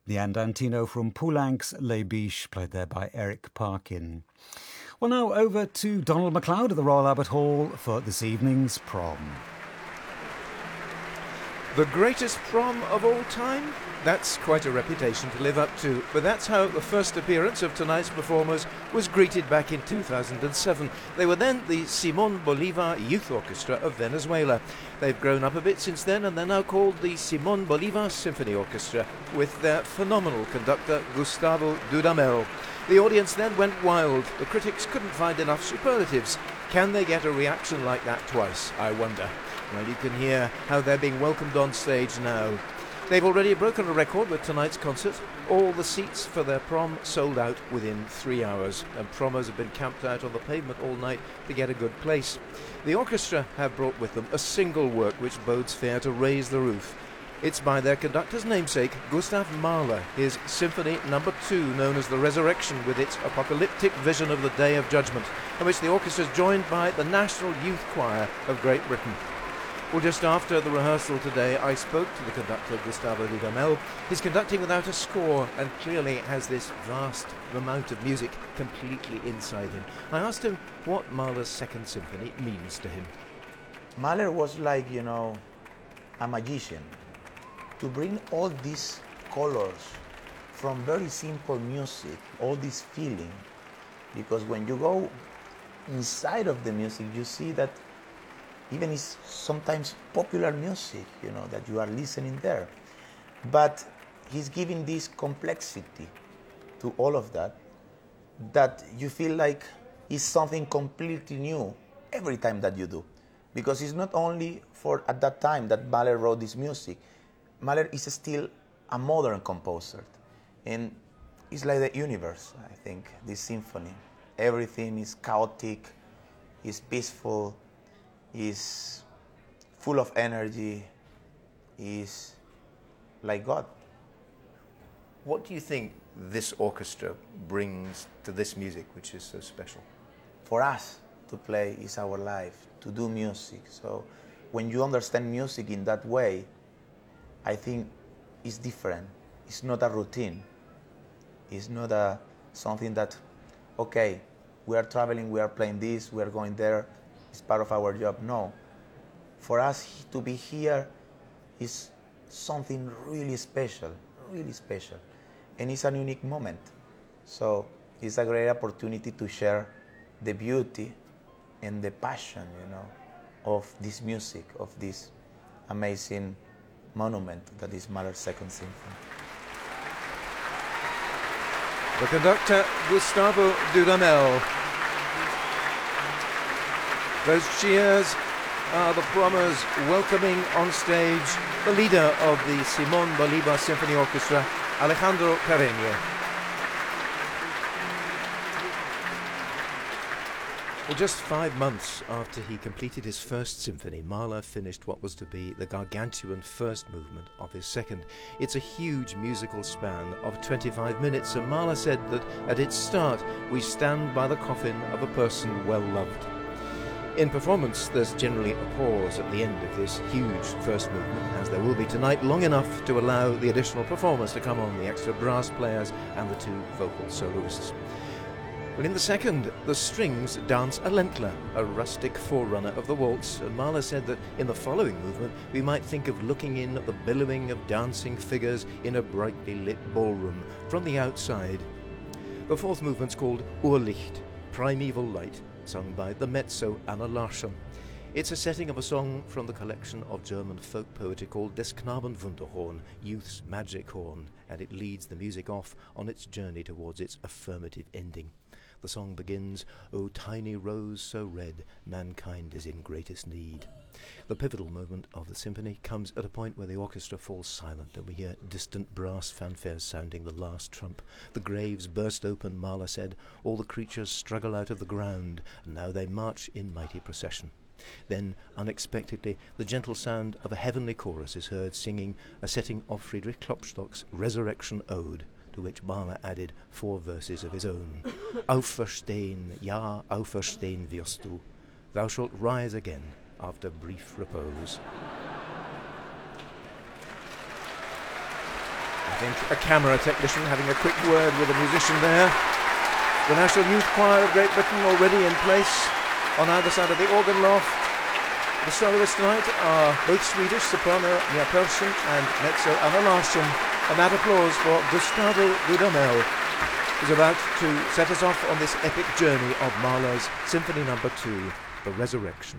The Andantino from Poulenc's Les Biches, played there by Eric Parkin. Well, now over to Donald MacLeod at the Royal Albert Hall for this evening's prom. The greatest prom of all time? That's quite a reputation to live up to, but that's how the first appearance of tonight's performers was greeted back in 2007. They were then the Simón Bolívar Youth Orchestra of Venezuela. They've grown up a bit since then, and they're now called the Simón Bolívar Symphony Orchestra, with their phenomenal conductor Gustavo Dudamel. The audience then went wild. The critics couldn't find enough superlatives. Can they get a reaction like that twice, I wonder? Well, you can hear how they're being welcomed on stage now. They've already broken a record with tonight's concert. All the seats for their prom sold out within 3 hours, and prommers have been camped out on the pavement all night to get a good place. The orchestra have brought with them a single work which bodes fair to raise the roof. It's by their conductor's namesake, Gustav Mahler, his Symphony No. 2, known as The Resurrection, with its apocalyptic vision of the Day of Judgment, in which the orchestra is joined by the National Youth Choir of Great Britain. Well, just after the rehearsal today, I spoke to the conductor, Gustavo Dudamel. He's conducting without a score and clearly has this vast amount of music completely inside him. I asked him what Mahler's Second Symphony means to him. Mahler was like, a magician. To bring all these colors from very simple music, all this feeling, because when you go inside of the music, you see that even it's sometimes popular music, that you are listening there. But he's giving this complexity to all of that, that you feel like it's something completely new every time that you do. Because it's not only for at that time that Mahler wrote this music. Mahler is still a modern composer. And it's like the universe, I think, this symphony. Everything is chaotic, is peaceful, is full of energy, is like God. What do you think this orchestra brings to this music, which is so special? For us to play is our life, to do music. So when you understand music in that way, I think it's different. It's not a routine. It's not something that, okay, we are traveling, we are playing this, we are going there, it's part of our job. No. For us to be here is something really special, really special. And it's a unique moment. So it's a great opportunity to share the beauty and the passion, of this music, of this amazing monument that is Mahler's Second Symphony. The conductor, Gustavo Dudamel. Those cheers are the prommers welcoming on stage the leader of the Simón Bolívar Symphony Orchestra, Alejandro Carreño. Well, just 5 months after he completed his first symphony, Mahler finished what was to be the gargantuan first movement of his second. It's a huge musical span of 25 minutes, and Mahler said that at its start, we stand by the coffin of a person well loved. In performance, there's generally a pause at the end of this huge first movement, as there will be tonight, long enough to allow the additional performers to come on, the extra brass players and the 2 vocal soloists. Well, in the second, the strings dance a Ländler, a rustic forerunner of the waltz, and Mahler said that in the following movement we might think of looking in at the billowing of dancing figures in a brightly lit ballroom from the outside. The fourth movement's called Urlicht, Primeval Light, sung by the mezzo Anna Larsson. It's a setting of a song from the collection of German folk poetry called Des Knaben Wunderhorn, Youth's Magic Horn, and it leads the music off on its journey towards its affirmative ending. The song begins, "O tiny rose so red, mankind is in greatest need." The pivotal moment of the symphony comes at a point where the orchestra falls silent and we hear distant brass fanfares sounding the last trump. The graves burst open, Mahler said, all the creatures struggle out of the ground, and now they march in mighty procession. Then, unexpectedly, the gentle sound of a heavenly chorus is heard singing a setting of Friedrich Klopstock's Resurrection Ode, to which Mahler added 4 verses of his own. Auferstehen, ja, auferstehen wirst du. Thou shalt rise again after brief repose. I think a camera technician having a quick word with a musician there. The National Youth Choir of Great Britain already in place on either side of the organ loft. The soloists tonight are both Swedish, soprano Mia Persson and mezzo Anna Larsson, and that applause for Gustavo Dudamel is about to set us off on this epic journey of Mahler's Symphony No. 2, The Resurrection.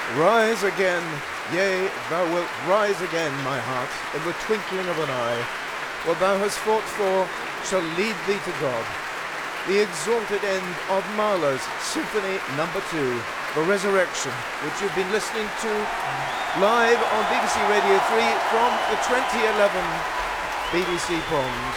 Rise again, yea, thou wilt rise again, my heart, in the twinkling of an eye. What thou hast fought for shall lead thee to God. The exalted end of Mahler's Symphony No. 2, The Resurrection, which you've been listening to live on BBC Radio 3 from the 2011 BBC Proms.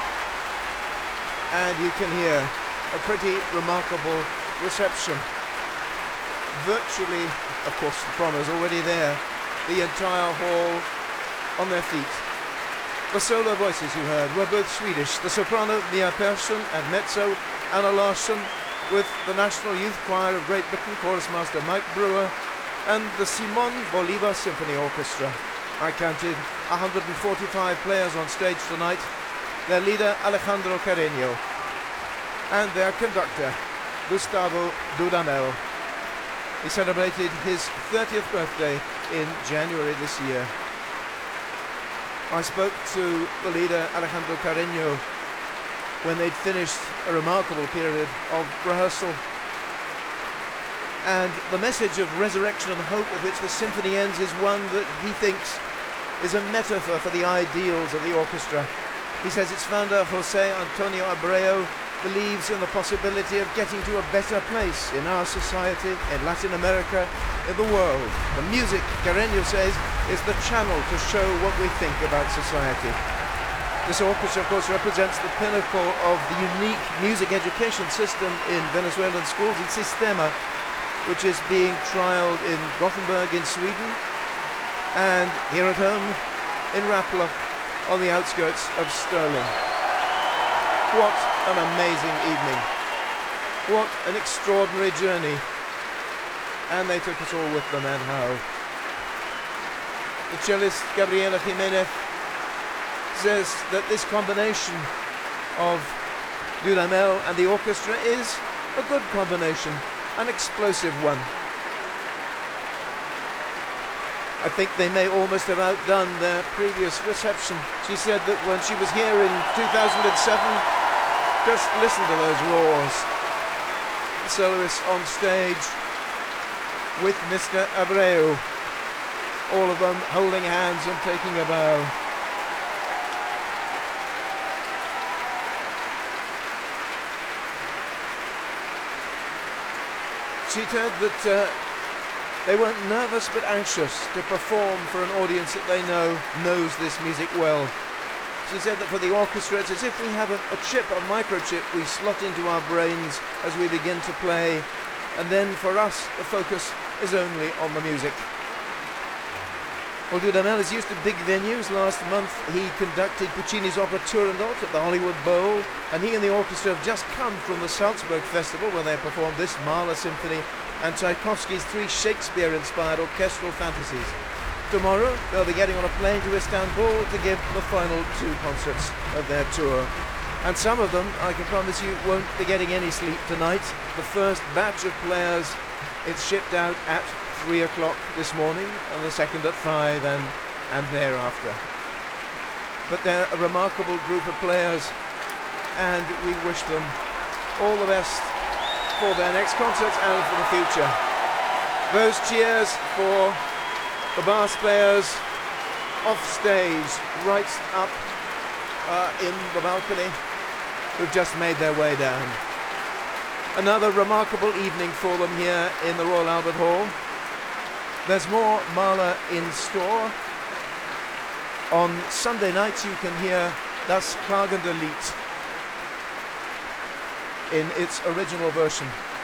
And you can hear a pretty remarkable reception. Virtually, of course, the Promers already there, the entire hall on their feet. The solo voices you heard were both Swedish, the soprano Mia Persson and mezzo Anna Larsson, with the National Youth Choir of Great Britain chorus master Mike Brewer, and the Simon Bolivar Symphony Orchestra. I counted 145 players on stage tonight, their leader Alejandro Carreño, and their conductor Gustavo Dudamel. He celebrated his 30th birthday in January this year. I spoke to the leader Alejandro Carreño when they'd finished a remarkable period of rehearsal. And the message of resurrection and hope with which the symphony ends is one that he thinks is a metaphor for the ideals of the orchestra. He says its founder, Jose Antonio Abreu, believes in the possibility of getting to a better place in our society, in Latin America, in the world. The music, Carreño says, is the channel to show what we think about society. This orchestra, of course, represents the pinnacle of the unique music education system in Venezuelan schools, in Sistema, which is being trialled in Gothenburg in Sweden and here at home in Rapla on the outskirts of Sterling. What an amazing evening. What an extraordinary journey. And they took us all with them, and how. The cellist Gabriela Jimenez says that this combination of Dudamel and the orchestra is a good combination, an explosive one. I think they may almost have outdone their previous reception. She said that when she was here in 2007, just listen to those roars. The soloists on stage with Mr. Abreu, all of them holding hands and taking a bow. She said that they weren't nervous but anxious to perform for an audience that they know knows this music well. She said that for the orchestra it's as if we have a chip, a microchip we slot into our brains as we begin to play, and then for us the focus is only on the music. Well, Dudamel is used to big venues. Last month he conducted Puccini's opera Turandot at the Hollywood Bowl, and he and the orchestra have just come from the Salzburg Festival where they performed this Mahler Symphony and Tchaikovsky's 3 Shakespeare-inspired orchestral fantasies. Tomorrow they'll be getting on a plane to Istanbul to give the final 2 concerts of their tour. And some of them, I can promise you, won't be getting any sleep tonight. The first batch of players, it's shipped out at 3 o'clock this morning, and the second at 5 and thereafter. But they're a remarkable group of players, and we wish them all the best for their next concerts and for the future. Those cheers for the bass players off stage, right up in the balcony, who've just made their way down. Another remarkable evening for them here in the Royal Albert Hall. There's more Mahler in store. On Sunday nights you can hear Das Klagende Lied in its original version.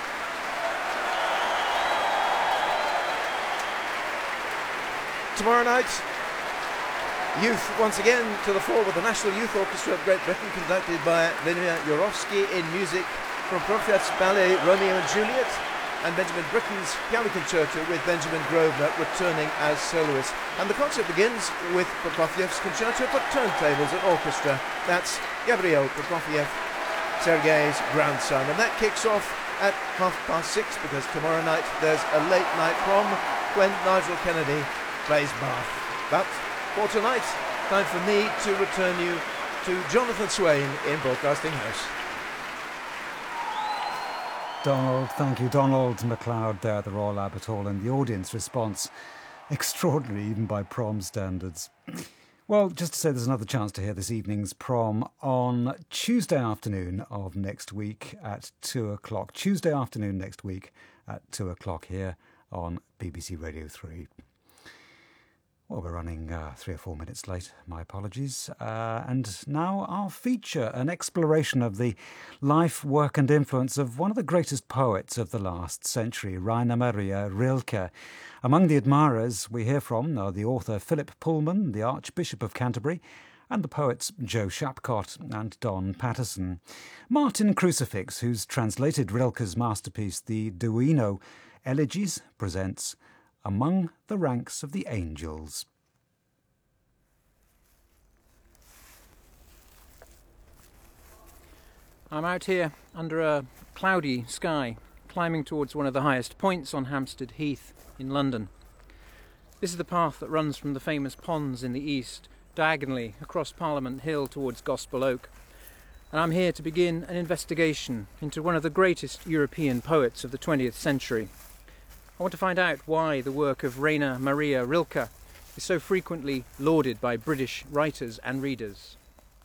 Tomorrow night, youth once again to the fore with the National Youth Orchestra of Great Britain, conducted by Vladimir Yurovsky, in music from Prokofiev's ballet Romeo and Juliet, and Benjamin Britten's piano concerto with Benjamin Grosvenor returning as soloist. And the concert begins with Prokofiev's concerto for turntables and orchestra. That's Gabriel Prokofiev, Sergei's grandson. And that kicks off at 6:30, because tomorrow night there's a late night prom when Nigel Kennedy plays Bath. But for tonight, time for me to return you to Jonathan Swain in Broadcasting House. Donald. Thank you, Donald MacLeod there at the Royal Albert Hall, and the audience response extraordinary even by prom standards. Well, just to say there's another chance to hear this evening's prom on Tuesday afternoon of next week at 2 o'clock. Tuesday afternoon next week at 2 o'clock here on BBC Radio 3. Well, we're running 3 or 4 minutes late. My apologies. And now our feature, an exploration of the life, work and influence of one of the greatest poets of the last century, Rainer Maria Rilke. Among the admirers we hear from are the author Philip Pullman, the Archbishop of Canterbury, and the poets Joe Shapcott and Don Patterson. Martin Crucifix, who's translated Rilke's masterpiece, the Duino Elegies, presents Among the Ranks of the Angels. I'm out here under a cloudy sky, climbing towards one of the highest points on Hampstead Heath in London. This is the path that runs from the famous ponds in the east, diagonally across Parliament Hill towards Gospel Oak. And I'm here to begin an investigation into one of the greatest European poets of the 20th century. I want to find out why the work of Rainer Maria Rilke is so frequently lauded by British writers and readers.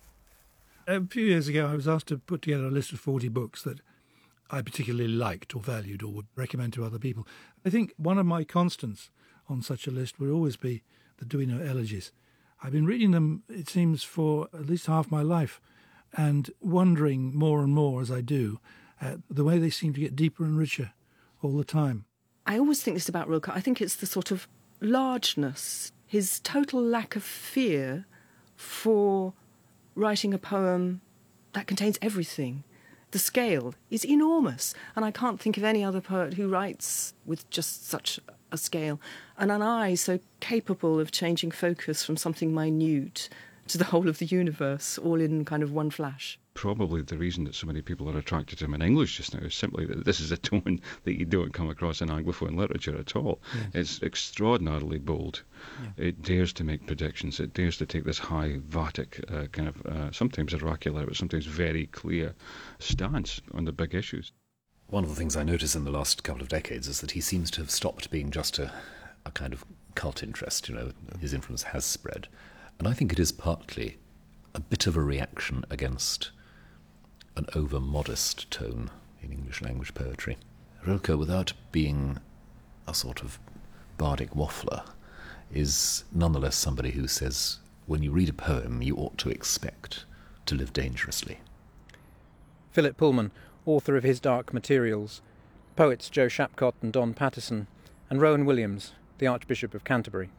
A few years ago, I was asked to put together a list of 40 books that I particularly liked or valued or would recommend to other people. I think one of my constants on such a list would always be the Duino Elegies. I've been reading them, it seems, for at least half my life, and wondering more and more as I do at the way they seem to get deeper and richer all the time. I always think this about Rilke. I think it's the sort of largeness, his total lack of fear for writing a poem that contains everything. The scale is enormous, and I can't think of any other poet who writes with just such a scale, and an eye so capable of changing focus from something minute to the whole of the universe, all in kind of one flash. Probably the reason that so many people are attracted to him in English just now is simply that this is a tone that you don't come across in Anglophone literature at all. Yes. It's extraordinarily bold. Yeah. It dares to make predictions. It dares to take this high, Vatic, sometimes oracular, but sometimes very clear stance on the big issues. One of the things I notice in the last couple of decades is that he seems to have stopped being just a kind of cult interest. You know, his influence has spread. And I think it is partly a bit of a reaction against an over-modest tone in English language poetry. Rilke, without being a sort of bardic waffler, is nonetheless somebody who says, when you read a poem, you ought to expect to live dangerously. Philip Pullman, author of His Dark Materials, poets Joe Shapcott and Don Patterson, and Rowan Williams, the Archbishop of Canterbury.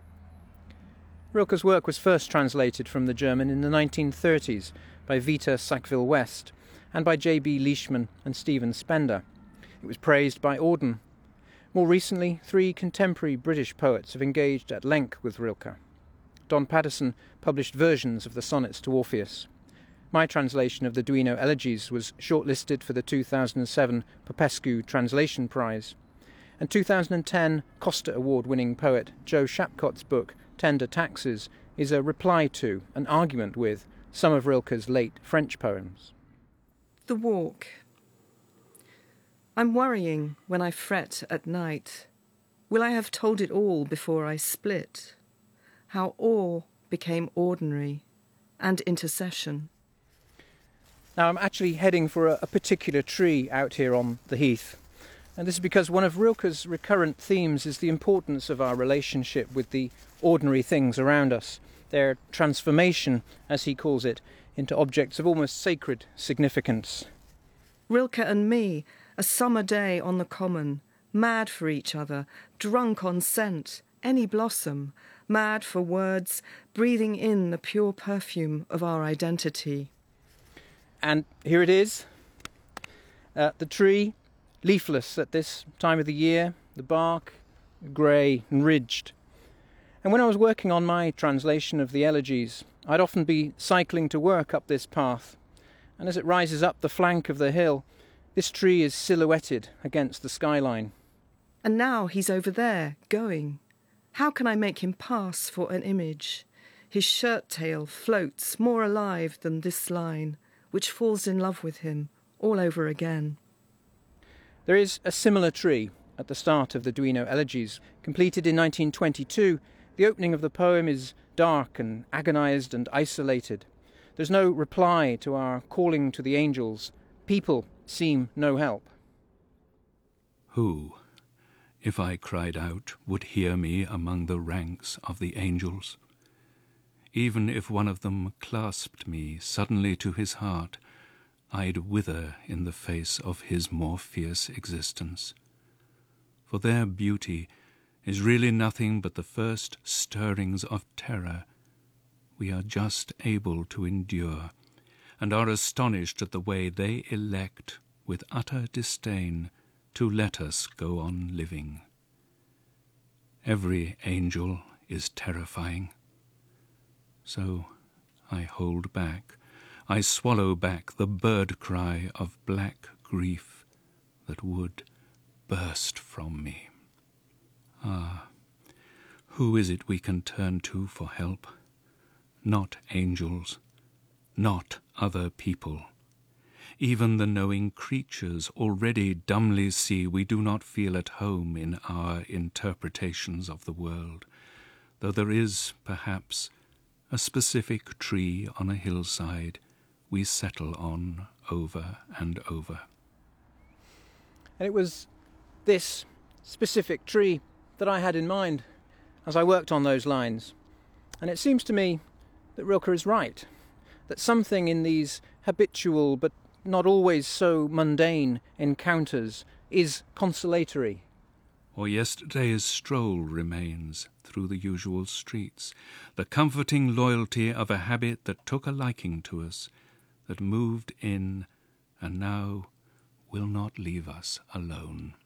Rilke's work was first translated from the German in the 1930s by Vita Sackville-West and by J.B. Leishman and Stephen Spender. It was praised by Auden. More recently, 3 contemporary British poets have engaged at length with Rilke. Don Patterson published versions of the sonnets to Orpheus. My translation of the Duino Elegies was shortlisted for the 2007 Popescu Translation Prize. And 2010 Costa Award-winning poet Joe Shapcott's book, Tender Taxes, is a reply to, an argument with, some of Rilke's late French poems. The Walk. I'm worrying when I fret at night. Will I have told it all before I split? How awe became ordinary, and intercession. Now I'm actually heading for a particular tree out here on the heath. And this is because one of Rilke's recurrent themes is the importance of our relationship with the ordinary things around us, their transformation, as he calls it, into objects of almost sacred significance. Rilke and me, a summer day on the common, mad for each other, drunk on scent, any blossom, mad for words, breathing in the pure perfume of our identity. And here it is, the tree, leafless at this time of the year, the bark grey and ridged. And when I was working on my translation of the Elegies, I'd often be cycling to work up this path, and as it rises up the flank of the hill, this tree is silhouetted against the skyline. And now he's over there, going. How can I make him pass for an image? His shirt tail floats more alive than this line, which falls in love with him all over again. There is a similar tree at the start of the Duino Elegies. Completed in 1922, the opening of the poem is dark and agonised and isolated. There's no reply to our calling to the angels. People seem no help. Who, if I cried out, would hear me among the ranks of the angels? Even if one of them clasped me suddenly to his heart, I'd wither in the face of his more fierce existence. For their beauty is really nothing but the first stirrings of terror we are just able to endure, and are astonished at the way they elect, with utter disdain, to let us go on living. Every angel is terrifying. So I hold back, I swallow back the bird cry of black grief that would burst from me. Ah, who is it we can turn to for help? Not angels, not other people. Even the knowing creatures already dumbly see we do not feel at home in our interpretations of the world, though there is, perhaps, a specific tree on a hillside we settle on over and over. And it was this specific tree that I had in mind as I worked on those lines. And it seems to me that Rilke is right, that something in these habitual but not always so mundane encounters is consolatory. Or yesterday's stroll remains through the usual streets, the comforting loyalty of a habit that took a liking to us, that moved in and now will not leave us alone.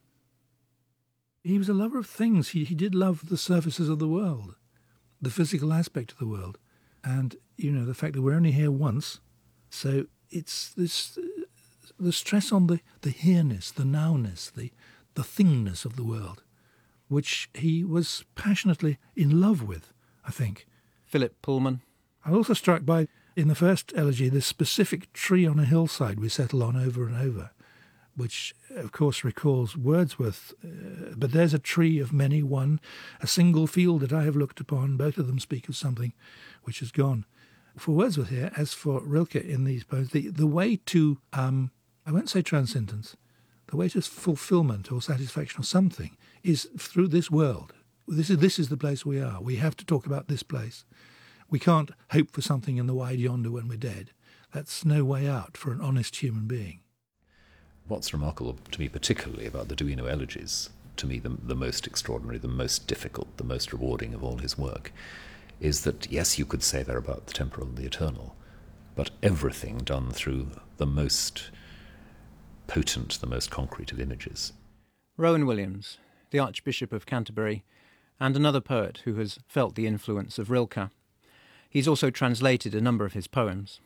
He was a lover of things. He did love the surfaces of the world, the physical aspect of the world. And, the fact that we're only here once, so it's this the stress on the here-ness, the now-ness, the thingness of the world, which he was passionately in love with, I think. Philip Pullman. I'm also struck by, in the first elegy, this specific tree on a hillside we settle on over and over, which, of course, recalls Wordsworth. But there's a tree of many one, a single field that I have looked upon. Both of them speak of something which is gone. For Wordsworth here, as for Rilke in these poems, the way to, I won't say transcendence, the way to fulfillment or satisfaction or something is through this world. This is the place we are. We have to talk about this place. We can't hope for something in the wide yonder when we're dead. That's no way out for an honest human being. What's remarkable to me particularly about the Duino Elegies, to me the most extraordinary, the most difficult, the most rewarding of all his work, is that, yes, you could say they're about the temporal and the eternal, but everything done through the most potent, the most concrete of images. Rowan Williams, the Archbishop of Canterbury, and another poet who has felt the influence of Rilke. He's also translated a number of his poems.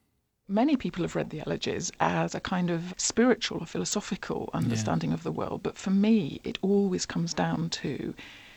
Many people have read the Elegies as a kind of spiritual or philosophical understanding of the world, but for me it always comes down to,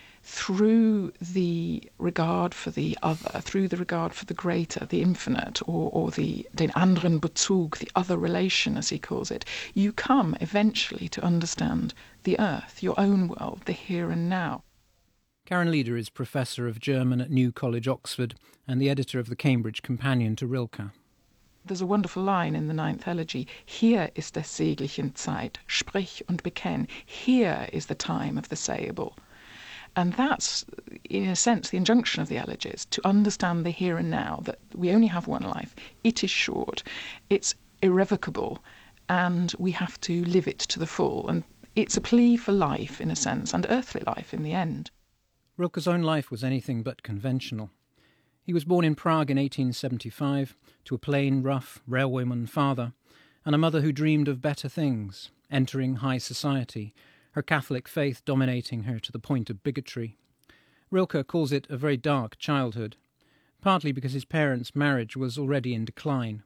through the regard for the other, through the regard for the greater, the infinite, or the den anderen Bezug, the other relation as he calls it, you come eventually to understand the earth, your own world, the here and now. Karen Leader is Professor of German at New College, Oxford, and the editor of the Cambridge Companion to Rilke. There's a wonderful line in the 9th Elegy, Hier ist des säglichen Zeit, sprich und bekenn. Here is the time of the sayable. And that's, in a sense, the injunction of the Elegies, to understand the here and now, that we only have one life, it is short, it's irrevocable, and we have to live it to the full. And it's a plea for life, in a sense, and earthly life in the end. Rilke's own life was anything but conventional. He was born in Prague in 1875 to a plain, rough railwayman father and a mother who dreamed of better things, entering high society, her Catholic faith dominating her to the point of bigotry. Rilke calls it a very dark childhood, partly because his parents' marriage was already in decline.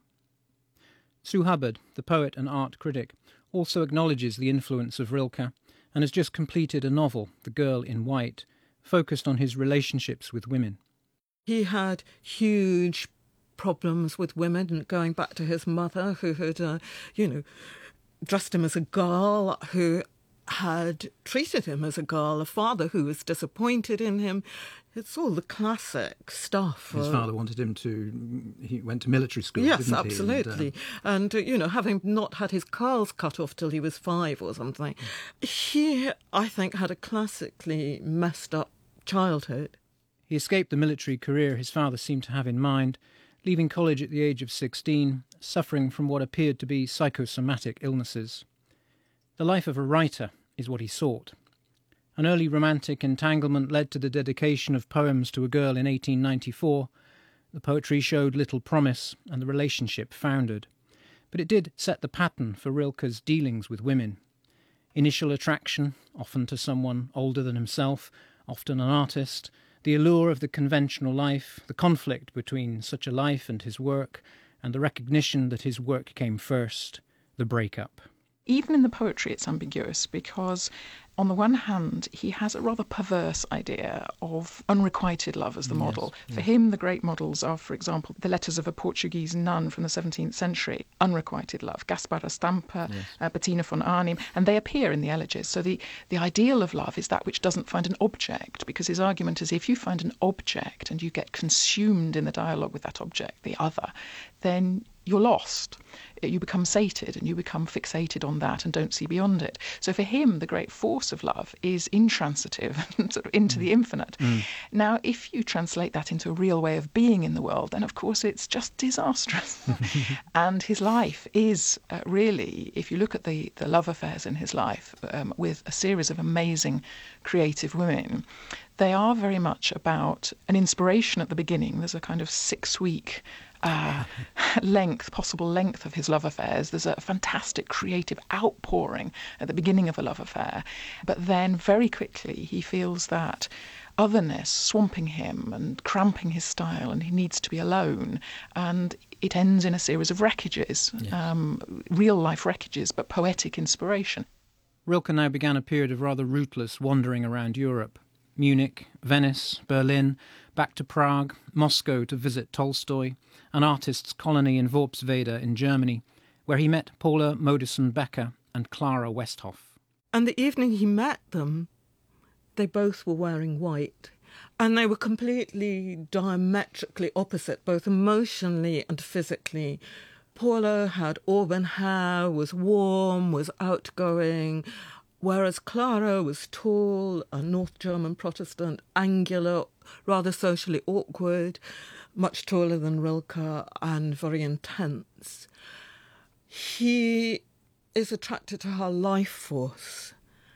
Sue Hubbard, the poet and art critic, also acknowledges the influence of Rilke and has just completed a novel, The Girl in White, focused on his relationships with women. He had huge problems with women, going back to his mother, who had, dressed him as a girl, who had treated him as a girl, a father who was disappointed in him. It's all the classic stuff. His father wanted him to... He went to military school, yes, didn't he? Absolutely. And having not had his curls cut off till he was 5 or something, he, I think, had a classically messed up childhood. He escaped the military career his father seemed to have in mind, leaving college at the age of 16, suffering from what appeared to be psychosomatic illnesses. The life of a writer is what he sought. An early romantic entanglement led to the dedication of poems to a girl in 1894. The poetry showed little promise, and the relationship foundered. But it did set the pattern for Rilke's dealings with women. Initial attraction, often to someone older than himself, often an artist, the allure of the conventional life, the conflict between such a life and his work, and the recognition that his work came first, the breakup. Even in the poetry, it's ambiguous because, on the one hand, he has a rather perverse idea of unrequited love as the model. Yes. For him, the great models are, for example, the letters of a Portuguese nun from the 17th century, unrequited love, Gaspar Estampa, Bettina von Arnim, and they appear in the elegies. So the ideal of love is that which doesn't find an object, because his argument is if you find an object and you get consumed in the dialogue with that object, the other, then you're lost. You become sated and you become fixated on that and don't see beyond it. So for him, the great force of love is intransitive, sort of into the infinite. Now, if you translate that into a real way of being in the world, then of course it's just disastrous. And his life is really, if you look at the love affairs in his life, with a series of amazing creative women, they are very much about an inspiration at the beginning. There's a kind of 6-week possible length of his love affairs. There's a fantastic creative outpouring at the beginning of a love affair. But then very quickly he feels that otherness swamping him and cramping his style, and he needs to be alone. And it ends in a series of wreckages, real life wreckages, but poetic inspiration. Rilke now began a period of rather rootless wandering around Europe. Munich, Venice, Berlin, back to Prague, Moscow to visit Tolstoy, an artist's colony in Worpswede in Germany, where he met Paula Modersohn-Becker and Clara Westhoff. And the evening he met them, they both were wearing white. And they were completely diametrically opposite, both emotionally and physically. Paula had auburn hair, was warm, was outgoing, whereas Clara was tall, a North German Protestant, angular, rather socially awkward, much taller than Rilke, and very intense. He is attracted to her life force,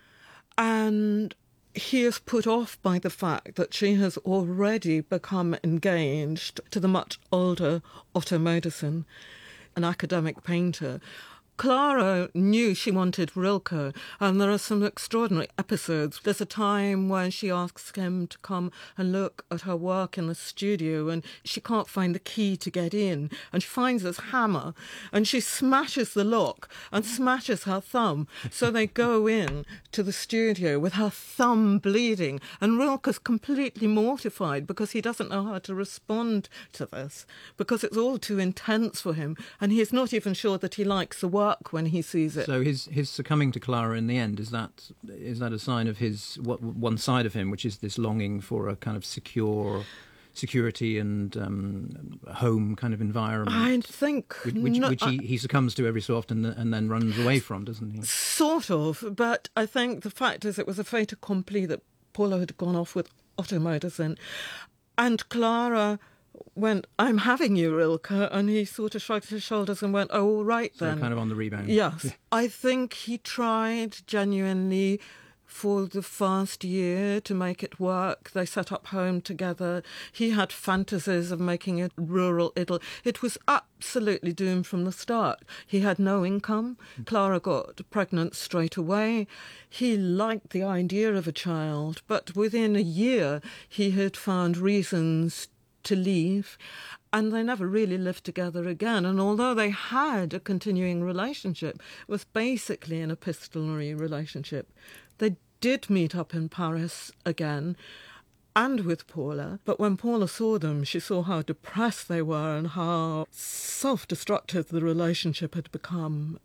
and he is put off by the fact that she has already become engaged to the much older Otto Modersohn, an academic painter. Clara knew she wanted Rilke, and there are some extraordinary episodes. There's a time when she asks him to come and look at her work in the studio, and she can't find the key to get in, and she finds this hammer, and she smashes the lock and smashes her thumb. So they go in to the studio with her thumb bleeding, and Rilke's completely mortified because he doesn't know how to respond to this, because it's all too intense for him, and he's not even sure that he likes the work when he sees it. So his succumbing to Clara in the end, is that a sign of his one side of him, which is this longing for a kind of security and home kind of environment? I think which he succumbs to every so often and then runs away from, doesn't he? Sort of, but I think the fact is it was a fait accompli that Paula had gone off with Otto Modersohn, and Clara went, "I'm having you, Rilke," and he sort of shrugged his shoulders and went, "Oh, all right then." So kind of on the rebound. Yes. I think he tried genuinely for the first year to make it work. They set up home together. He had fantasies of making a rural idyll. It was absolutely doomed from the start. He had no income. Clara got pregnant straight away. He liked the idea of a child, but within a year he had found reasons to leave, and they never really lived together again. And although they had a continuing relationship, it was basically an epistolary relationship. They did meet up in Paris again, and with Paula, but when Paula saw them, she saw how depressed they were and how self-destructive the relationship had become.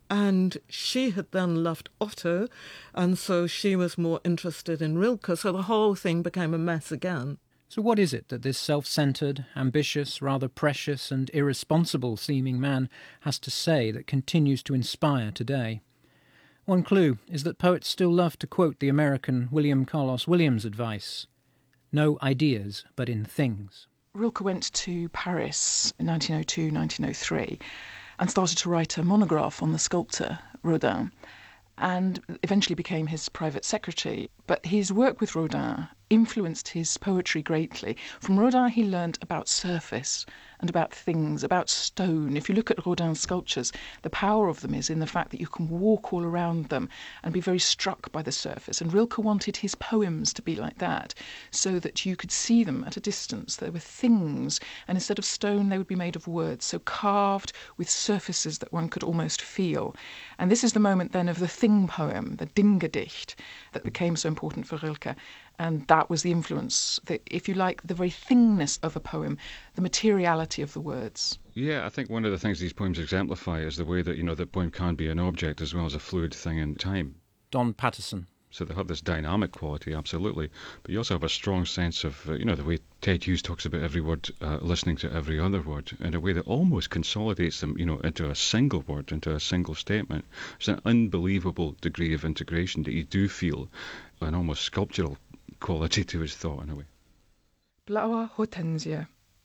And she had then left Otto, and so she was more interested in Rilke, so the whole thing became a mess again. So what is it that this self-centred, ambitious, rather precious and irresponsible-seeming man has to say that continues to inspire today? One clue is that poets still love to quote the American William Carlos Williams' advice: no ideas, but in things. Rilke went to Paris in 1902, 1903 and started to write a monograph on the sculptor Rodin, and eventually became his private secretary. But his work with Rodin influenced his poetry greatly. From Rodin he learned about surface and about things, about stone. If you look at Rodin's sculptures, the power of them is in the fact that you can walk all around them and be very struck by the surface. And Rilke wanted his poems to be like that, so that you could see them at a distance. There were things, and instead of stone, they would be made of words, so carved with surfaces that one could almost feel. And this is the moment then of the thing poem, the Dinggedicht, that became so important for Rilke. And that was the influence, if you like, the very thingness of a poem, the materiality of the words. Yeah, I think one of the things these poems exemplify is the way that, the poem can be an object as well as a fluid thing in time. Don Patterson. So they have this dynamic quality, absolutely. But you also have a strong sense of, the way Ted Hughes talks about every word, listening to every other word, in a way that almost consolidates them, into a single word, into a single statement. It's an unbelievable degree of integration that you do feel, an almost sculptural quality to his thought in a way. Blauer Hortensie.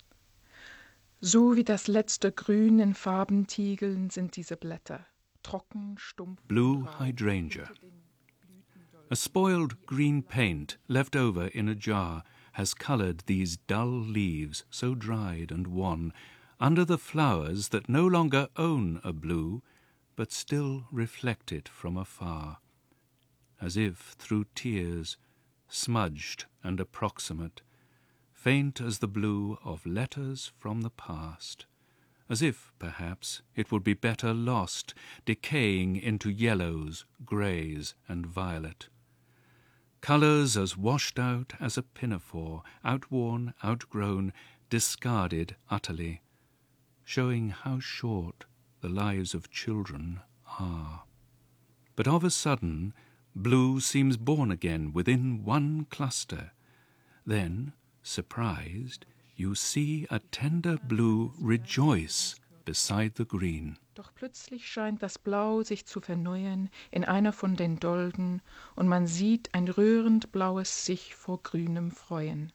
So wie das letzte Grün in Farbentiegeln sind diese Blätter. Trocken, stumpf. Blue hydrangea. A spoiled green paint left over in a jar has coloured these dull leaves, so dried and wan, under the flowers that no longer own a blue, but still reflect it from afar, as if through tears, smudged and approximate, faint as the blue of letters from the past, as if, perhaps, it would be better lost, decaying into yellows, greys, and violet. Colours as washed out as a pinafore, outworn, outgrown, discarded utterly, showing how short the lives of children are. But of a sudden, blue seems born again within one cluster. Then, surprised, you see a tender blue rejoice beside the green. Doch plötzlich scheint das Blau sich zu verneuern in einer von den Dolden, und man sieht ein rührend blaues sich vor grünem freuen.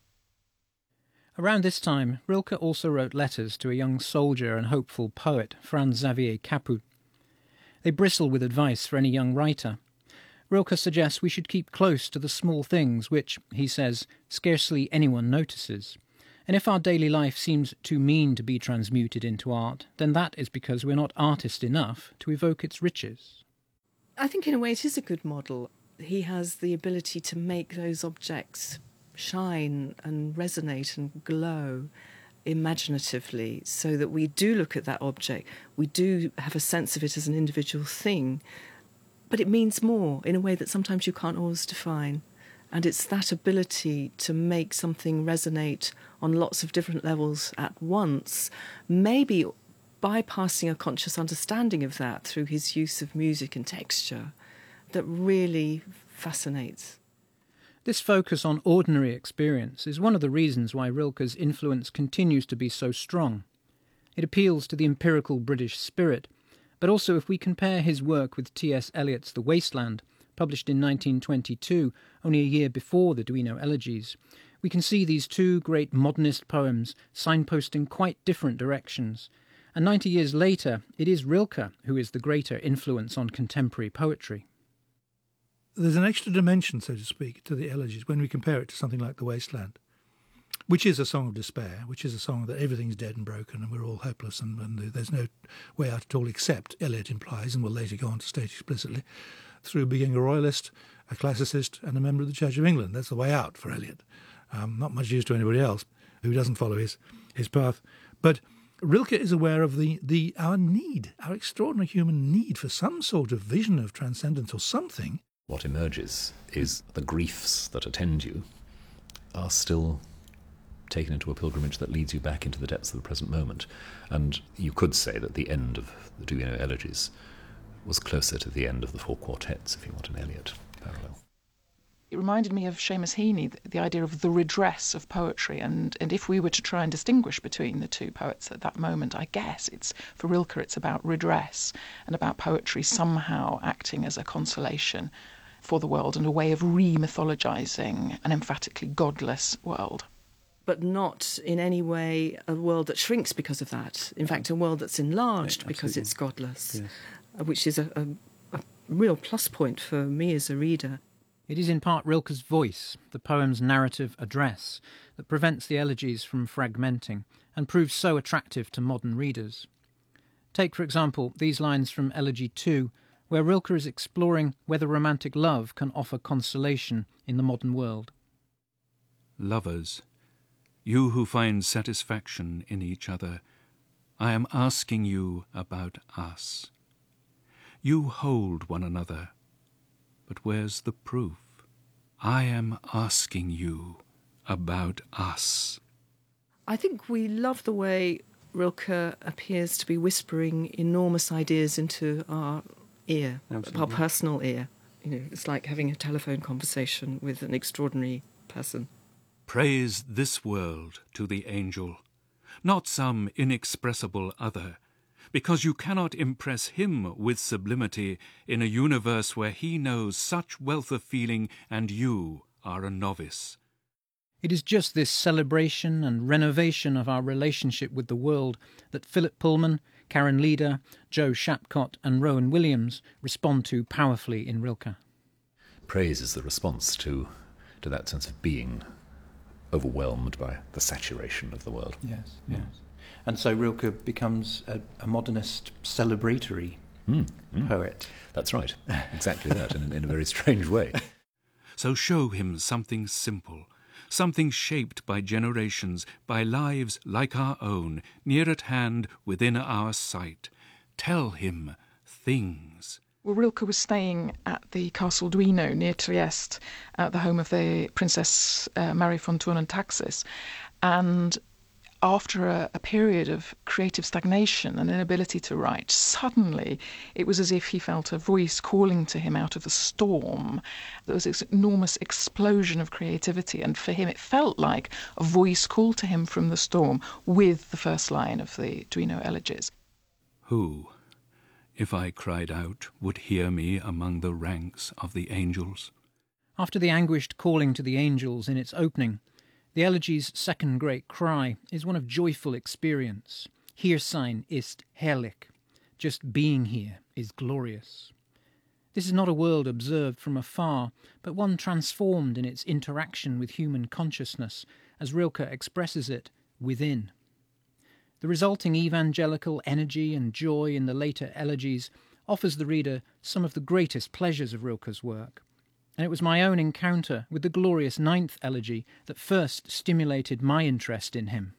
Around this time, Rilke also wrote letters to a young soldier and hopeful poet, Franz Xavier Caput. They bristle with advice for any young writer. Rilke suggests we should keep close to the small things which, he says, scarcely anyone notices. And if our daily life seems too mean to be transmuted into art, then that is because we're not artist enough to evoke its riches. I think in a way it is a good model. He has the ability to make those objects shine and resonate and glow imaginatively, so that we do look at that object, we do have a sense of it as an individual thing, but it means more in a way that sometimes you can't always define. And it's that ability to make something resonate on lots of different levels at once, maybe bypassing a conscious understanding of that through his use of music and texture, that really fascinates. This focus on ordinary experience is one of the reasons why Rilke's influence continues to be so strong. It appeals to the empirical British spirit, but also if we compare his work with T.S. Eliot's The Waste Land, published in 1922, only a year before the Duino Elegies, we can see these two great modernist poems signposting quite different directions. And 90 years later, it is Rilke who is the greater influence on contemporary poetry. There's an extra dimension, so to speak, to the Elegies when we compare it to something like The Waste Land, which is a song of despair, which is a song that everything's dead and broken and we're all hopeless and there's no way out at all, except, Eliot implies, and will later go on to state explicitly, through being a royalist, a classicist and a member of the Church of England. That's the way out for Eliot. Not much use to anybody else who doesn't follow his path. But Rilke is aware of our need, our extraordinary human need for some sort of vision of transcendence or something. What emerges is the griefs that attend you are still taken into a pilgrimage that leads you back into the depths of the present moment. And you could say that the end of the Duino Elegies was closer to the end of the four quartets, if you want an Eliot parallel. It reminded me of Seamus Heaney, the idea of the redress of poetry, and if we were to try and distinguish between the two poets at that moment, I guess for Rilke it's about redress and about poetry somehow acting as a consolation for the world and a way of re-mythologising an emphatically godless world. But not in any way a world that shrinks because of that. In fact, a world that's enlarged because it's godless, which is a real plus point for me as a reader. It is in part Rilke's voice, the poem's narrative address, that prevents the elegies from fragmenting and proves so attractive to modern readers. Take, for example, these lines from Elegy 2, where Rilke is exploring whether romantic love can offer consolation in the modern world. Lovers, you who find satisfaction in each other, I am asking you about us. You hold one another, but where's the proof? I am asking you about us. I think we love the way Rilke appears to be whispering enormous ideas into our ear, our personal ear. It's like having a telephone conversation with an extraordinary person. Praise this world to the angel, not some inexpressible other, because you cannot impress him with sublimity in a universe where he knows such wealth of feeling and you are a novice. It is just this celebration and renovation of our relationship with the world that Philip Pullman, Karen Leader, Joe Shapcott and Rowan Williams respond to powerfully in Rilke. Praise is the response to that sense of being overwhelmed by the saturation of the world. Yes. And so Rilke becomes a modernist celebratory poet. That's right, exactly that, in a very strange way. So show him something simple, something shaped by generations, by lives like our own, near at hand, within our sight. Tell him things. Well, Rilke was staying at the Castle Duino near Trieste, at the home of the Princess Marie von Thurn und Taxis, and after a period of creative stagnation and inability to write, suddenly it was as if he felt a voice calling to him out of the storm. There was this enormous explosion of creativity, and for him it felt like a voice called to him from the storm with the first line of the Duino Elegies. Who, if I cried out, would hear me among the ranks of the angels? After the anguished calling to the angels in its opening, the elegy's second great cry is one of joyful experience. Hier sein ist herrlich. Just being here is glorious. This is not a world observed from afar, but one transformed in its interaction with human consciousness, as Rilke expresses it, within. The resulting evangelical energy and joy in the later elegies offers the reader some of the greatest pleasures of Rilke's work. And it was my own encounter with the glorious ninth elegy that first stimulated my interest in him.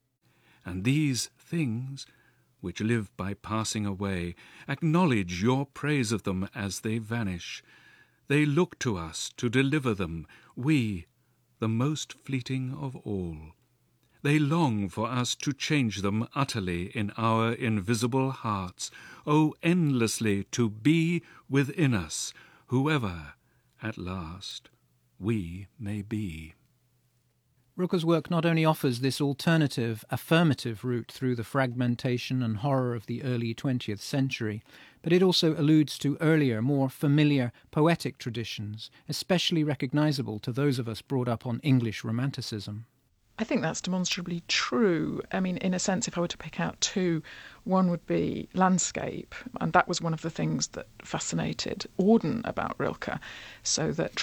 And these things, which live by passing away, acknowledge your praise of them as they vanish. They look to us to deliver them, we, the most fleeting of all. They long for us to change them utterly in our invisible hearts, oh, endlessly to be within us, whoever, at last, we may be. Rilke's work not only offers this alternative, affirmative route through the fragmentation and horror of the early 20th century, but it also alludes to earlier, more familiar poetic traditions, especially recognisable to those of us brought up on English Romanticism. I think that's demonstrably true. I mean, in a sense, if I were to pick out two, one would be landscape, and that was one of the things that fascinated Auden about Rilke, so that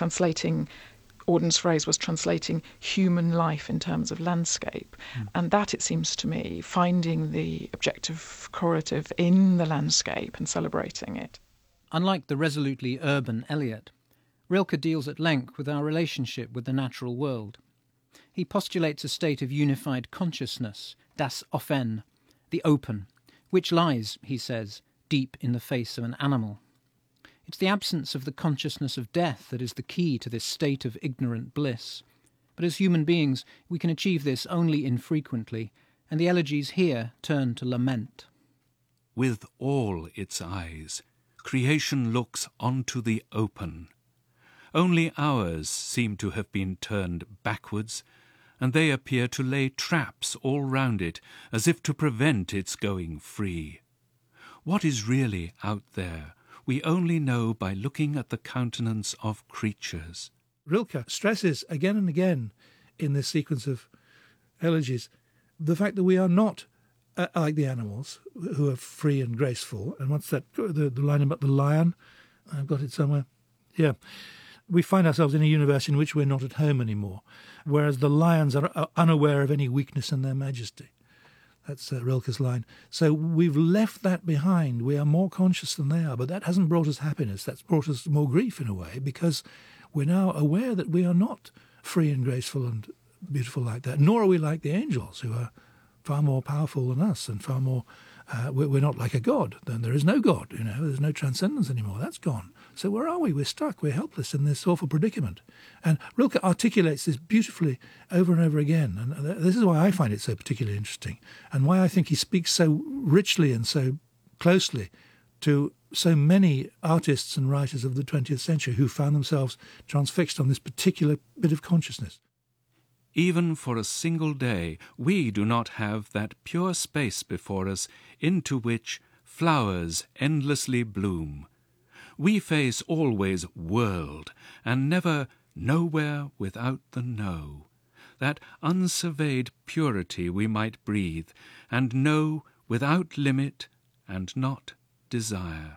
Auden's phrase was translating human life in terms of landscape, and that, it seems to me, finding the objective correlative in the landscape and celebrating it. Unlike the resolutely urban Eliot, Rilke deals at length with our relationship with the natural world. He postulates a state of unified consciousness, das Offen, the open, which lies, he says, deep in the face of an animal. It's the absence of the consciousness of death that is the key to this state of ignorant bliss. But as human beings, we can achieve this only infrequently, and the elegies here turn to lament. With all its eyes, creation looks onto the open. Only ours seem to have been turned backwards, and they appear to lay traps all round it, as if to prevent its going free. What is really out there, we only know by looking at the countenance of creatures. Rilke stresses again and again in this sequence of elegies the fact that we are not like the animals, who are free and graceful. And what's that, the line about the lion? I've got it somewhere. Yeah. We find ourselves in a universe in which we're not at home anymore, whereas the lions are unaware of any weakness in their majesty. That's Rilke's line. So we've left that behind. We are more conscious than they are, but that hasn't brought us happiness. That's brought us more grief in a way, because we're now aware that we are not free and graceful and beautiful like that, nor are we like the angels, who are far more powerful than us and far more... we're not like a god. Then there is no God, there's no transcendence anymore. That's gone. So where are we? We're stuck. We're helpless in this awful predicament. And Rilke articulates this beautifully over and over again. And this is why I find it so particularly interesting, and why I think he speaks so richly and so closely to so many artists and writers of the 20th century who found themselves transfixed on this particular bit of consciousness. Even for a single day, we do not have that pure space before us into which flowers endlessly bloom. We face always world, and never nowhere without the no, that unsurveyed purity we might breathe, and know without limit and not desire.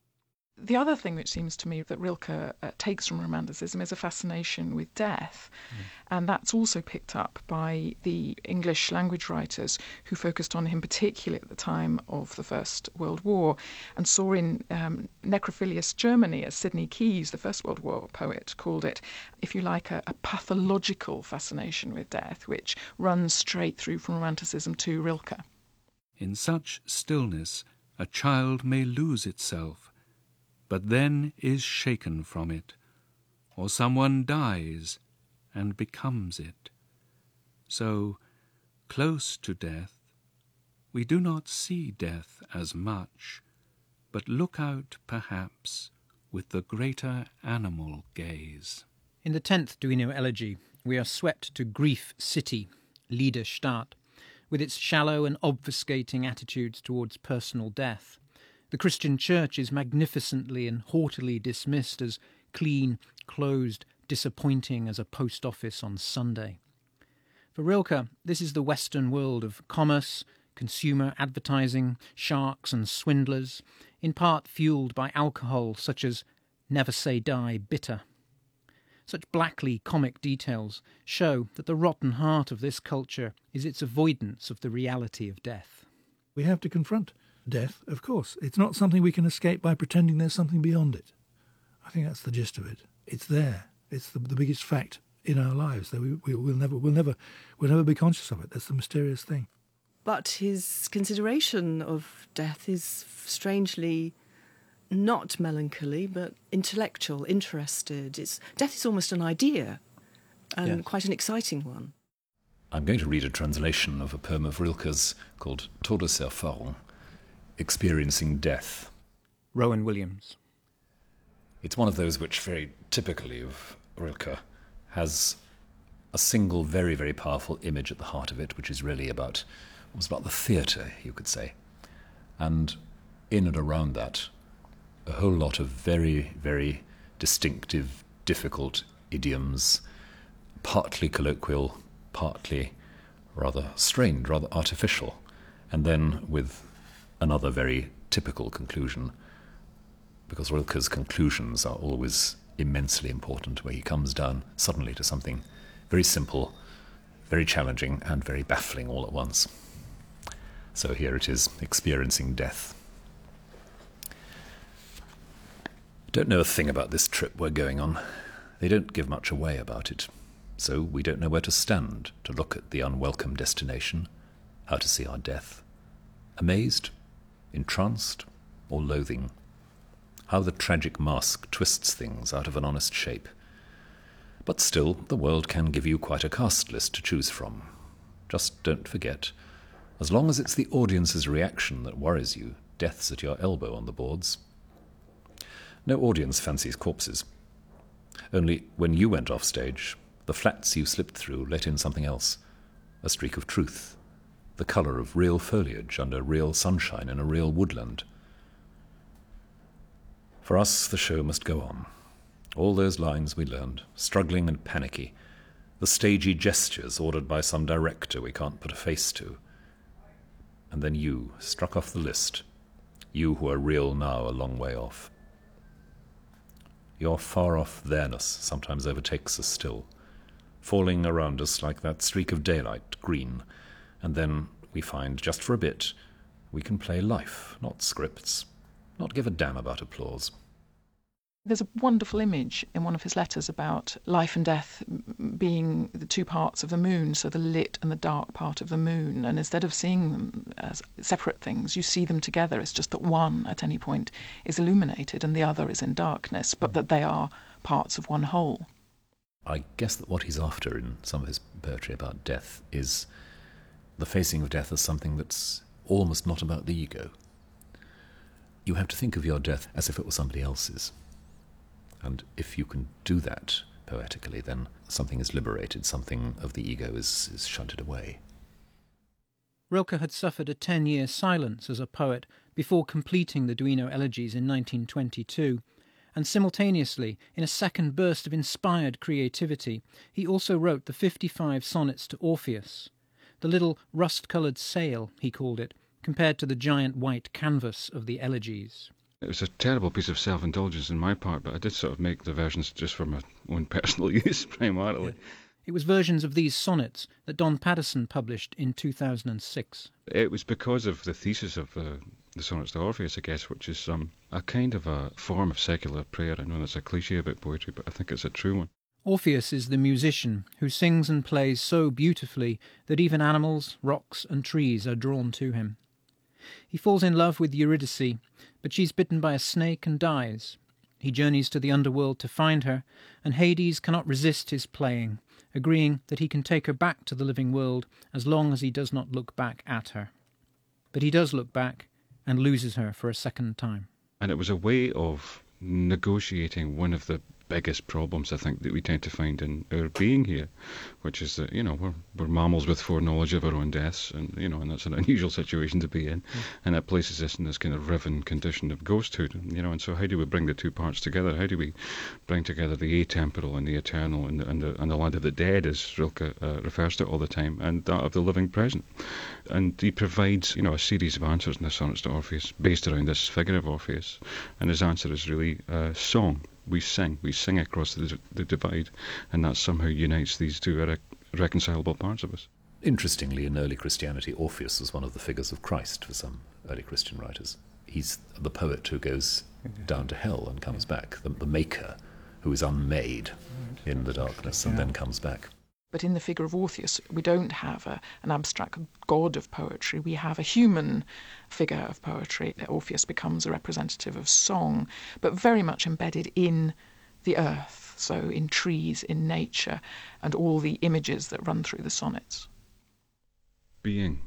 The other thing which seems to me that Rilke takes from Romanticism is a fascination with death. And that's also picked up by the English language writers who focused on him particularly at the time of the First World War, and saw in Necrophilius Germany, as Sidney Keyes, the First World War poet, called it, if you like, a pathological fascination with death, which runs straight through from Romanticism to Rilke. In such stillness a child may lose itself, but then is shaken from it, or someone dies and becomes it. So, close to death, we do not see death as much, but look out, perhaps, with the greater animal gaze. In the 10th Duino elegy, we are swept to Grief City, Liederstadt, with its shallow and obfuscating attitudes towards personal death. The Christian Church is magnificently and haughtily dismissed as clean, closed, disappointing as a post office on Sunday. For Rilke, this is the Western world of commerce, consumer advertising, sharks and swindlers, in part fuelled by alcohol such as Never Say Die Bitter. Such blackly comic details show that the rotten heart of this culture is its avoidance of the reality of death. We have to confront death, of course. It's not something we can escape by pretending there's something beyond it. I think that's the gist of it. It's there. It's the biggest fact in our lives. That we'll never be conscious of it. That's the mysterious thing. But his consideration of death is strangely not melancholy, but intellectual, interested. Death is almost an idea, and quite an exciting one. I'm going to read a translation of a poem of Rilke's called Todeserfahrung, Experiencing Death. Rowan Williams. It's one of those which, very typically of Rilke, has a single very, very powerful image at the heart of it, which is really about the theatre, you could say. And in and around that, a whole lot of very, very distinctive, difficult idioms, partly colloquial, partly rather strained, rather artificial, and then with another very typical conclusion, because Rilke's conclusions are always immensely important, where he comes down suddenly to something very simple, very challenging, and very baffling all at once. So here it is, Experiencing Death. Don't know a thing about this trip we're going on. They don't give much away about it. So we don't know where to stand to look at the unwelcome destination, how to see our death. Amazed, entranced, or loathing. How the tragic mask twists things out of an honest shape. But still, the world can give you quite a cast list to choose from. Just don't forget, as long as it's the audience's reaction that worries you, death's at your elbow on the boards. No audience fancies corpses. Only when you went off stage, the flats you slipped through let in something else, a streak of truth, the colour of real foliage under real sunshine in a real woodland. For us, the show must go on. All those lines we learned, struggling and panicky, the stagey gestures ordered by some director we can't put a face to. And then you, struck off the list, you who are real now a long way off. Your far-off there-ness sometimes overtakes us still, falling around us like that streak of daylight, green, and then we find, just for a bit, we can play life, not scripts, not give a damn about applause. There's a wonderful image in one of his letters about life and death being the two parts of the moon, so the lit and the dark part of the moon. And instead of seeing them as separate things, you see them together. It's just that one, at any point, is illuminated and the other is in darkness, but that they are parts of one whole. I guess that what he's after in some of his poetry about death is the facing of death as something that's almost not about the ego. You have to think of your death as if it were somebody else's. And if you can do that poetically, then something is liberated, something of the ego is shunted away. Rilke had suffered a 10-year silence as a poet before completing the Duino Elegies in 1922, and simultaneously, in a second burst of inspired creativity, he also wrote the 55 sonnets to Orpheus, the little rust-coloured sail, he called it, compared to the giant white canvas of the Elegies. It was a terrible piece of self-indulgence on my part, but I did sort of make the versions just for my own personal use, primarily. Yeah. It was versions of these sonnets that Don Paterson published in 2006. It was because of the thesis of the Sonnets to Orpheus, I guess, which is a kind of a form of secular prayer. I know that's a cliché about poetry, but I think it's a true one. Orpheus is the musician who sings and plays so beautifully that even animals, rocks and trees are drawn to him. He falls in love with Eurydice, but she's bitten by a snake and dies. He journeys to the underworld to find her, and Hades cannot resist his playing, agreeing that he can take her back to the living world as long as he does not look back at her. But he does look back and loses her for a second time. And it was a way of negotiating one of the biggest problems, I think, that we tend to find in our being here, which is that, we're mammals with foreknowledge of our own deaths, and, and that's an unusual situation to be in, and that places us in this kind of riven condition of ghosthood, and so how do we bring the two parts together? How do we bring together the atemporal and the eternal and the land of the dead, as Rilke refers to it all the time, and that of the living present? And he provides, a series of answers in the Sonnets to Orpheus based around this figure of Orpheus, and his answer is really song. We sing across the divide, and that somehow unites these two irreconcilable parts of us. Interestingly, in early Christianity, Orpheus was one of the figures of Christ for some early Christian writers. He's the poet who goes down to hell and comes back, the maker who is unmade in the darkness and then comes back. But in the figure of Orpheus, we don't have an abstract god of poetry. We have a human figure of poetry. Orpheus becomes a representative of song, but very much embedded in the earth, so in trees, in nature, and all the images that run through the sonnets. Being.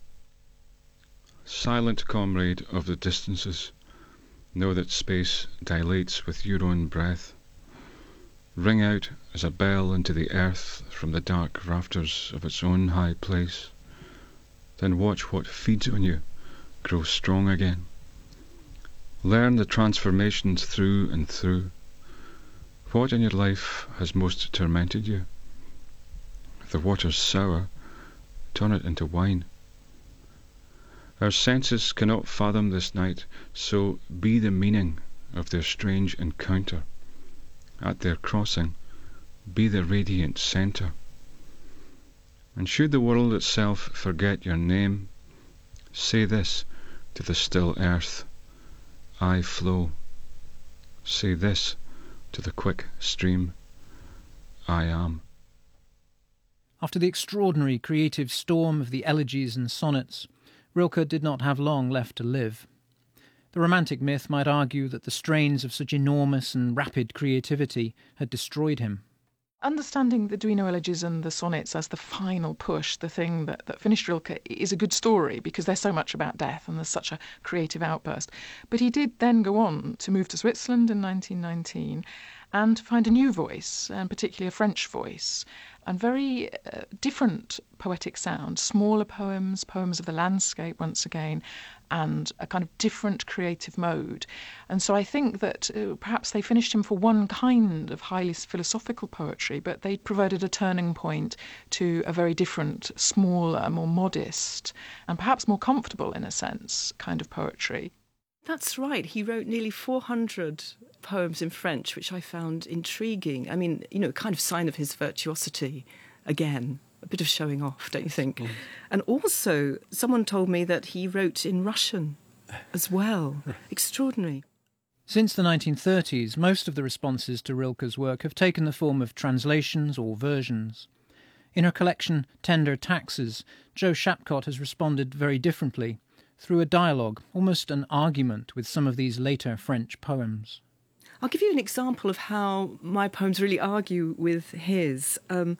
Silent comrade of the distances, know that space dilates with your own breath. Ring out as a bell into the earth from the dark rafters of its own high place. Then watch what feeds on you grow strong again. Learn the transformations through and through. What in your life has most tormented you? If the water's sour, turn it into wine. Our senses cannot fathom this night, so be the meaning of their strange encounter. At their crossing, be the radiant centre. And should the world itself forget your name, say this to the still earth, I flow. Say this to the quick stream, I am. After the extraordinary creative storm of the elegies and sonnets, Rilke did not have long left to live. The Romantic myth might argue that the strains of such enormous and rapid creativity had destroyed him. Understanding the Duino elegies and the sonnets as the final push, the thing that finished Rilke, is a good story because there's so much about death and there's such a creative outburst. But he did then go on to move to Switzerland in 1919 and find a new voice, and particularly a French voice, and very different poetic sound, smaller poems, poems of the landscape once again, and a kind of different creative mode. And so I think that perhaps they finished him for one kind of highly philosophical poetry, but they provided a turning point to a very different, smaller, more modest, and perhaps more comfortable in a sense, kind of poetry. That's right. He wrote nearly 400 poems in French, which I found intriguing. I mean, kind of sign of his virtuosity, again. A bit of showing off, don't you think? Mm. And also, someone told me that he wrote in Russian as well. Extraordinary. Since the 1930s, most of the responses to Rilke's work have taken the form of translations or versions. In her collection, Tender Taxes, Jo Shapcott has responded very differently, through a dialogue, almost an argument with some of these later French poems. I'll give you an example of how my poems really argue with his.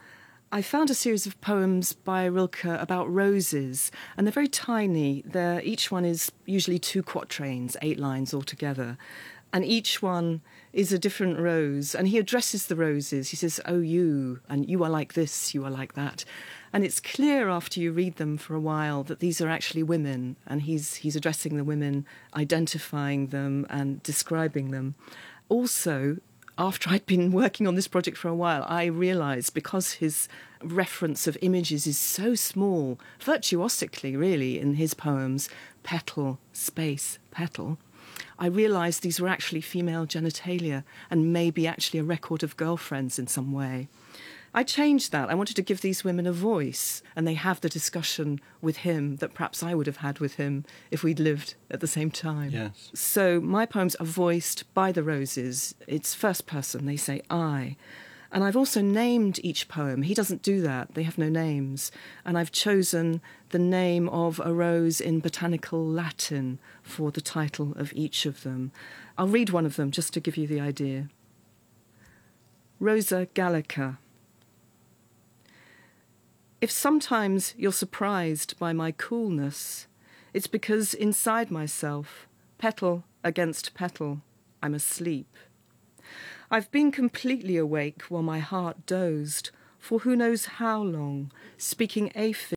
I found a series of poems by Rilke about roses, and they're very tiny. Each one is usually 2 quatrains, 8 lines altogether, and each one is a different rose, and he addresses the roses. He says, "Oh, you, and you are like this, you are like that." And it's clear after you read them for a while that these are actually women, and he's addressing the women, identifying them and describing them. Also, after I'd been working on this project for a while, I realised, because his reference of images is so small, virtuosically really, in his poems, petal, space, petal, I realised these were actually female genitalia and maybe actually a record of girlfriends in some way. I changed that. I wanted to give these women a voice, and they have the discussion with him that perhaps I would have had with him if we'd lived at the same time. Yes. So my poems are voiced by the roses. It's first person. They say I. And I've also named each poem. He doesn't do that. They have no names. And I've chosen the name of a rose in botanical Latin for the title of each of them. I'll read one of them just to give you the idea. Rosa Gallica. If sometimes you're surprised by my coolness, it's because inside myself, petal against petal, I'm asleep. I've been completely awake while my heart dozed, for who knows how long, speaking aphid